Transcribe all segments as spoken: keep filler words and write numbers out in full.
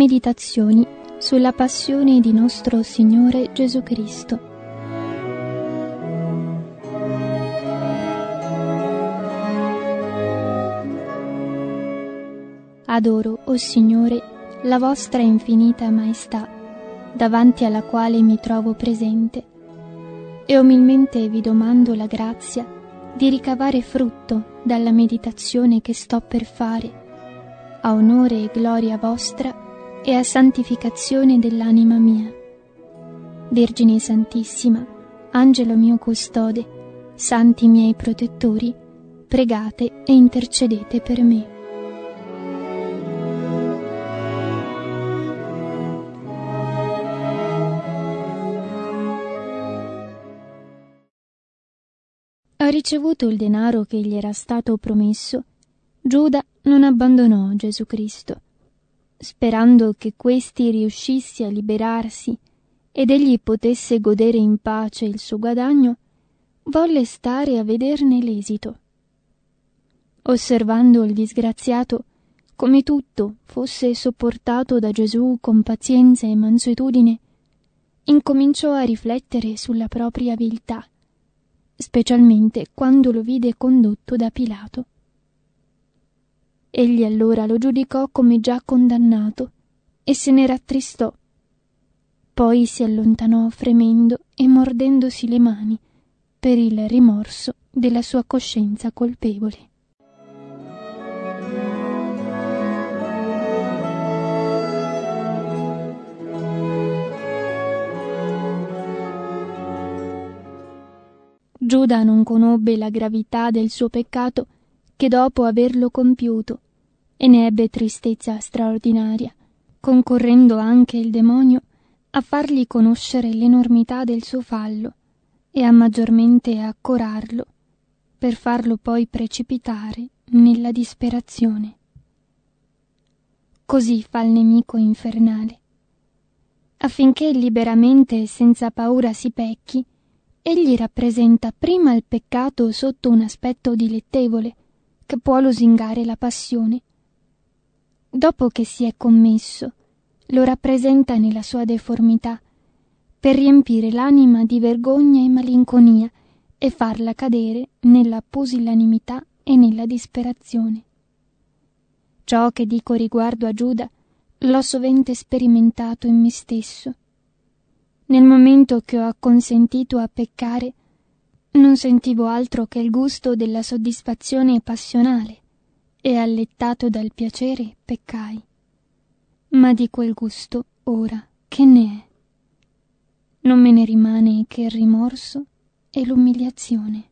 Meditazioni sulla passione di nostro Signore Gesù Cristo. Adoro, o Signore, la vostra infinita maestà, davanti alla quale mi trovo presente, e umilmente vi domando la grazia di ricavare frutto dalla meditazione che sto per fare, a onore e gloria vostra e a santificazione dell'anima mia. Vergine Santissima, Angelo mio custode, santi miei protettori, pregate e intercedete per me. Ha ricevuto il denaro che gli era stato promesso, Giuda non abbandonò Gesù Cristo. Sperando che questi riuscisse a liberarsi ed egli potesse godere in pace il suo guadagno, volle stare a vederne l'esito. Osservando il disgraziato come tutto fosse sopportato da Gesù con pazienza e mansuetudine, incominciò a riflettere sulla propria viltà, specialmente quando lo vide condotto da Pilato. Egli allora lo giudicò come già condannato e se ne rattristò. Poi si allontanò fremendo e mordendosi le mani per il rimorso della sua coscienza colpevole. Giuda non conobbe la gravità del suo peccato che dopo averlo compiuto, e ne ebbe tristezza straordinaria, concorrendo anche il demonio a fargli conoscere l'enormità del suo fallo e a maggiormente accorarlo, per farlo poi precipitare nella disperazione. Così fa il nemico infernale. Affinché liberamente e senza paura si pecchi, egli rappresenta prima il peccato sotto un aspetto dilettevole, che può lusingare la passione. Dopo che si è commesso, lo rappresenta nella sua deformità, per riempire l'anima di vergogna e malinconia e farla cadere nella pusillanimità e nella disperazione. Ciò che dico riguardo a Giuda l'ho sovente sperimentato in me stesso. Nel momento che ho acconsentito a peccare, non sentivo altro che il gusto della soddisfazione passionale e, allettato dal piacere, peccai. Ma di quel gusto, ora, che ne è? Non me ne rimane che il rimorso e l'umiliazione.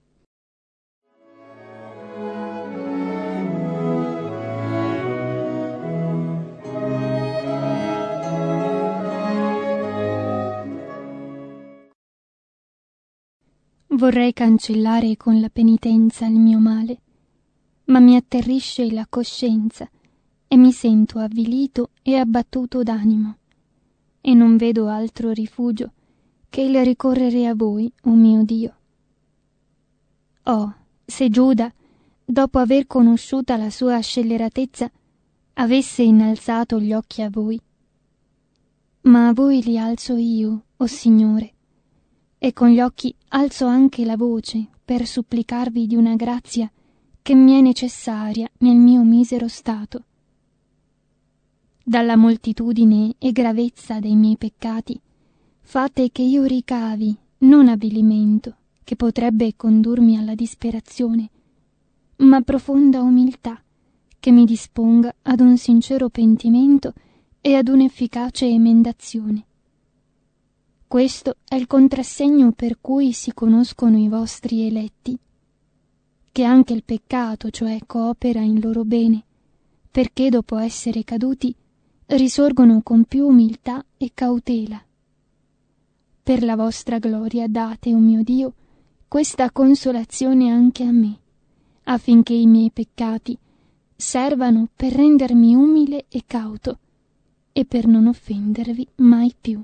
Vorrei cancellare con la penitenza il mio male, ma mi atterrisce la coscienza e mi sento avvilito e abbattuto d'animo, e non vedo altro rifugio che il ricorrere a voi, o mio Dio. Oh, se Giuda, dopo aver conosciuta la sua scelleratezza, avesse innalzato gli occhi a voi. Ma a voi li alzo io, o Signore, e con gli occhi alzo anche la voce per supplicarvi di una grazia che mi è necessaria nel mio misero stato. Dalla moltitudine e gravezza dei miei peccati fate che io ricavi non avvilimento che potrebbe condurmi alla disperazione, ma profonda umiltà che mi disponga ad un sincero pentimento e ad un'efficace emendazione. Questo è il contrassegno per cui si conoscono i vostri eletti, che anche il peccato, cioè, coopera in loro bene, perché dopo essere caduti risorgono con più umiltà e cautela. Per la vostra gloria date, o mio Dio, questa consolazione anche a me, affinché i miei peccati servano per rendermi umile e cauto e per non offendervi mai più.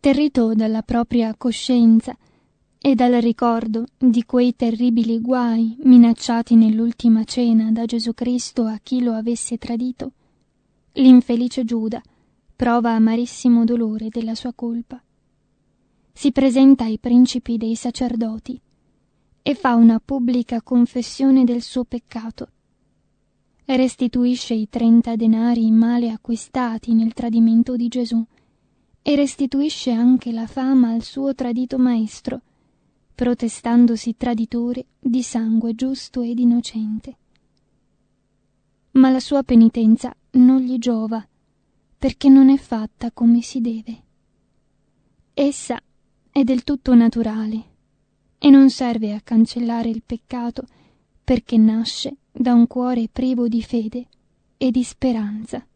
atterrito dalla propria coscienza e dal ricordo di quei terribili guai minacciati nell'ultima cena da Gesù Cristo a chi lo avesse tradito, l'infelice Giuda prova amarissimo dolore della sua colpa. Si presenta ai principi dei sacerdoti e fa una pubblica confessione del suo peccato. Restituisce i trenta denari male acquistati nel tradimento di Gesù e restituisce anche la fama al suo tradito maestro, protestandosi traditore di sangue giusto ed innocente. Ma la sua penitenza non gli giova, perché non è fatta come si deve. Essa è del tutto naturale e non serve a cancellare il peccato, perché nasce da un cuore privo di fede e di speranza.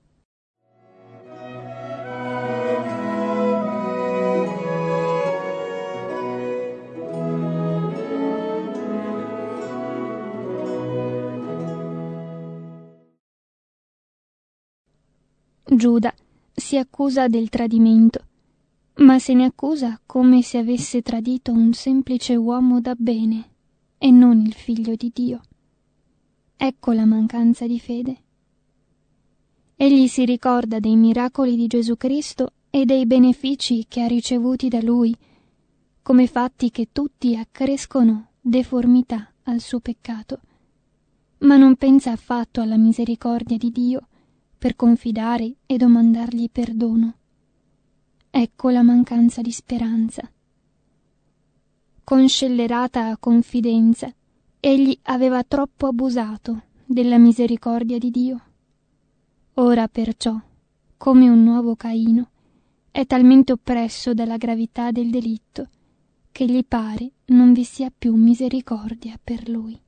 Giuda si accusa del tradimento, ma se ne accusa come se avesse tradito un semplice uomo da bene e non il Figlio di Dio. Ecco la mancanza di fede. Egli si ricorda dei miracoli di Gesù Cristo e dei benefici che ha ricevuti da Lui, come fatti che tutti accrescono deformità al suo peccato, ma non pensa affatto alla misericordia di Dio per confidare e domandargli perdono. Ecco la mancanza di speranza. Con scellerata confidenza, egli aveva troppo abusato della misericordia di Dio. Ora perciò, come un nuovo Caino, è talmente oppresso dalla gravità del delitto che gli pare non vi sia più misericordia per lui.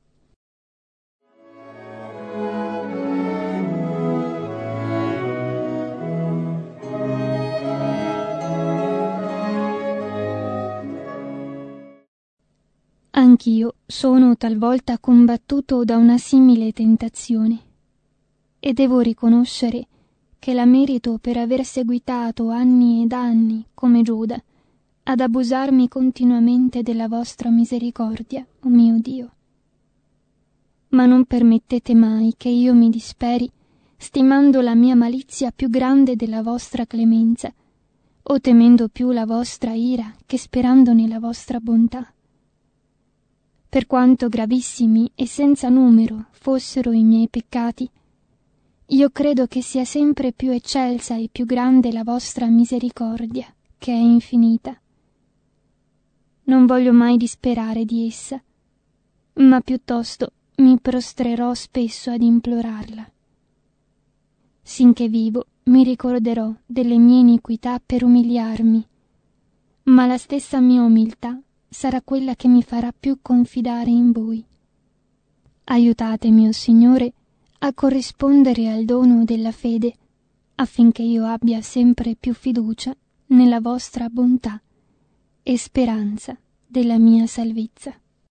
Anch'io sono talvolta combattuto da una simile tentazione e devo riconoscere che la merito per aver seguitato anni ed anni, come Giuda, ad abusarmi continuamente della vostra misericordia, o mio Dio. Ma non permettete mai che io mi disperi, stimando la mia malizia più grande della vostra clemenza, o temendo più la vostra ira che sperando nella vostra bontà. Per quanto gravissimi e senza numero fossero i miei peccati, io credo che sia sempre più eccelsa e più grande la vostra misericordia, che è infinita. Non voglio mai disperare di essa, ma piuttosto mi prostrerò spesso ad implorarla. Sinché vivo mi ricorderò delle mie iniquità per umiliarmi, ma la stessa mia umiltà sarà quella che mi farà più confidare in voi. Aiutatemi, o Signore, a corrispondere al dono della fede, affinché io abbia sempre più fiducia nella vostra bontà e speranza della mia salvezza.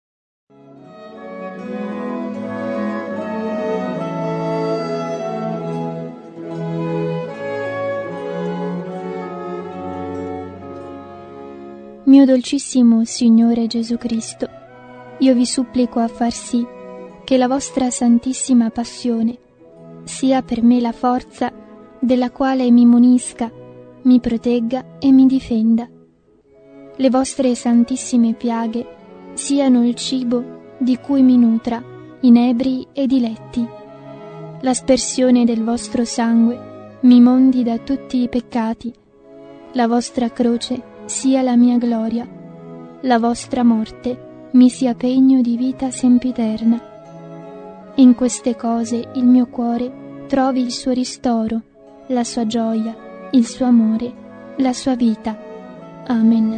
Mio dolcissimo Signore Gesù Cristo, io vi supplico a far sì che la vostra santissima passione sia per me la forza della quale mi munisca, mi protegga e mi difenda. Le vostre santissime piaghe siano il cibo di cui mi nutra, inebri e diletti. L'aspersione del vostro sangue mi mondi da tutti i peccati. La vostra croce sia la mia gloria, la vostra morte mi sia pegno di vita sempiterna. In queste cose il mio cuore trovi il suo ristoro, la sua gioia, il suo amore, la sua vita. Amen.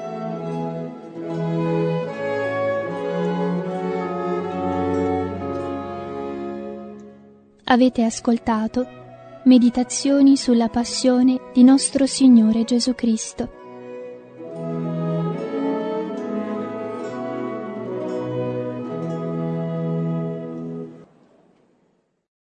Avete ascoltato Meditazioni sulla passione di nostro Signore Gesù Cristo.